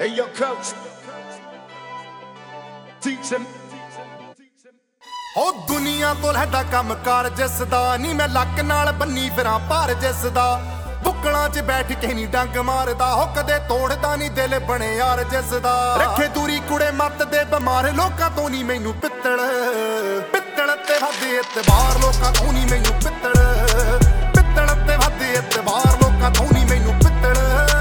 Hey, yo, coach, teach him. ਹੋ ਦੁਨੀਆ ਤੋਂ ਲੈਦਾ ਕੰਮ ਕਾਰ ਜਿਸ ਦਾ ਨੀ ਮੈਂ ਲੱਕ ਨਾਲ ਬੰਨੀ ਫਿਰਾਂ ਭਾਰ ਜਿਸ ਦਾ ਬੁੱਕਲਾਂ 'ਚ ਬੈਠ ਕੇ ਨੀ ਡੰਗ ਮਾਰਦਾ ਹੋ ਕਦੇ ਤੋੜਦਾ ਨੀ ਦਿਲ ਬਣੇ ਯਾਰ ਜਿਸ ਦਾ ਰੱਖੇ ਦੂਰੀ ਕੁੜੇ ਮੱਤ ਦੇ ਬਿਮਾਰ ਲੋਕਾਂ ਤੋਂ ਨੀ ਮੈਨੂੰ ਪਿੱਤਲ ਤੇ ਵੱਧੇ ਇਤਬਾਰ ਲੋਕਾਂ ਤੋਂ ਨੀ ਮੈਨੂੰ ਪਿੱਤਲ ਤੇ ਵੱਧੇ ਇਤਬਾਰ ਲੋਕਾਂ ਤੋਂ ਨੀ ਮੈਨੂੰ ਪਿੱਤਲ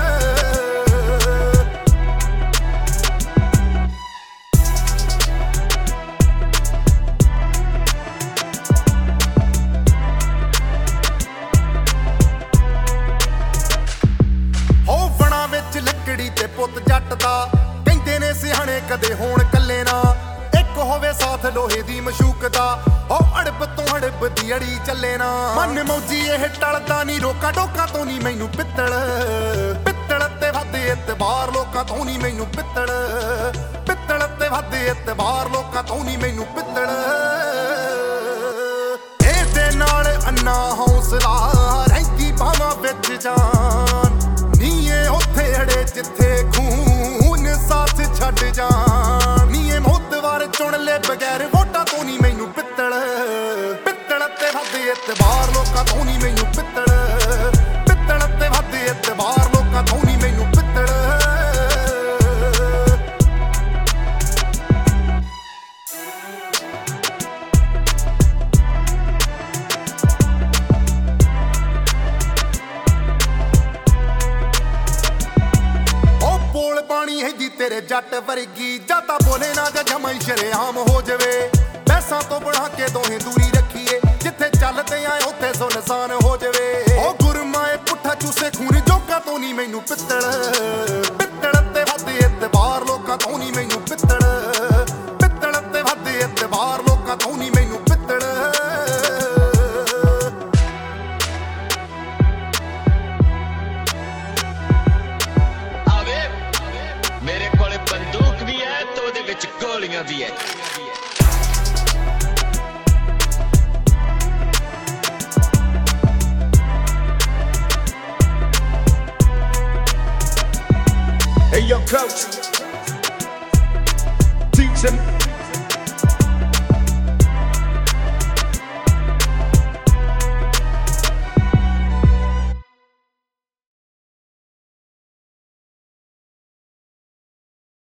ਲੱਕੜੀ ਤੇ ਪੁੱਤ ਜੱਟ ਦਾ ਕਹਿੰਦੇ ਨੇ ਸਿਆਣੇ ਕਦੇ ਹੋਣ ਕੱਲੇ ਨਾ ਇੱਕ ਹੋਵੇ ਸਾਥ ਲੋਹੇ ਦੀ ਮਸ਼ੂਕ ਦਾ ਉਹ ਅੜਬ ਤੋਂ ਅੜਬ ਦੀ ਅੜੀ ਚੱਲੇ ਨਾ ਮਨ ਮੌਜੀ ਇਹ ਟਲਦਾ ਨਹੀਂ ਰੋਕਾਂ ਟੋਕਾਂ ਤੋਂ ਨਹੀਂ ਮੈਨੂੰ ਪਿੱਤਲ ਤੇ ਵੱਧੇ ਇਤਬਾਰ ਲੋਕਾਂ ਤੋਂ ਨਹੀਂ ਮੈਨੂੰ ਪਿੱਤਲ ਤੇ ਵੱਧੇ ਇਤਬਾਰ ਲੋਕਾਂ ਤੋਂ ਨਹੀਂ ਮੈਨੂੰ ਪਿੱਤਲ ਇਹਦੇ ਨਾਲ ਅੰਨਾ ਹੌਸਲਾ ਰਹਿੰਦੀ ਬਾਹਾਂ ਵਿੱਚ ਜਾਨ ਨੀਏ ਉੱਥੇ ਅੜੇ ਜਿੱਥੇ ਖੂਨ ਸਾਥ ਛੱਡ ਜਾਣ ਨੀਏ ਮੋਤਵਾਰ ਚੁਣ ਲੈ ਬਗੈਰ ਵੋਟਾਂ ਤੋਂ ਨਹੀਂ ਮੈਨੂੰ ਪਿੱਤਲ ਤੇ ਵੱਧੇ ਇਤਬਾਰ ਲੋਕਾਂ ਤੋਂ ਨਹੀਂ ਮੈਨੂੰ ਪਿੱਤਲ ਤੇ ਵੱਧੇ ਇਤਬਾਰ ਲੋਕਾਂ ਤੋਂ ਨਹੀਂ ਮੈਨੂੰ ਪਿੱਤਲ ਪਾਣੀ ਹੈਦੀ ਤੇਰੇ ਜੱਟ ਵਰਗੀ ਜਾਂ ਤਾਂ ਬੋਲੇ ਨਾ ਜਾਂ ਜਮਾਈ ਸ਼ਰੇਆਮ ਹੋ ਜਵੇ ਪੈਸਾਂ ਤੋਂ ਬਣਾ ਕੇ ਦੋਹੇ ਦੂਰੀ ਰੱਖੀਏ ਜਿੱਥੇ ਚੱਲਦੇ ਆਏ ਉੱਥੇ ਸੁਨਸਾਨ ਹੋ ਜਵੇ ਉਹ ਗੁਰਮਾਏ ਪੁੱਠਾ ਚੂਸੇ ਖੂਨ ਜੋਕਾਂ ਤੋਂ ਨਹੀਂ ਮੈਨੂੰ ਪਿੱਤਲ ਤੇ ਵੱਧੇ ਇਤਬਾਰ ਲੋਕਾਂ ਤੋਂ ਨਹੀਂ ਮੈਨੂੰ ਪਿੱਤਲ ਤੇ ਵੱਧੇ ਇਤਬਾਰ ਲੋਕਾਂ ਤੋਂ ਨਹੀਂ ਮੈਨੂੰ ਪਿੱਤਲ ਮੇਰੇ ਕੋਲੇ ਬੰਦੂਕ ਵੀ ਹੈ ਤੇ ਉਹਦੇ ਵਿੱਚ ਗੋਲੀਆਂ ਵੀ ਹੈ Hey, yo, coach, teach him.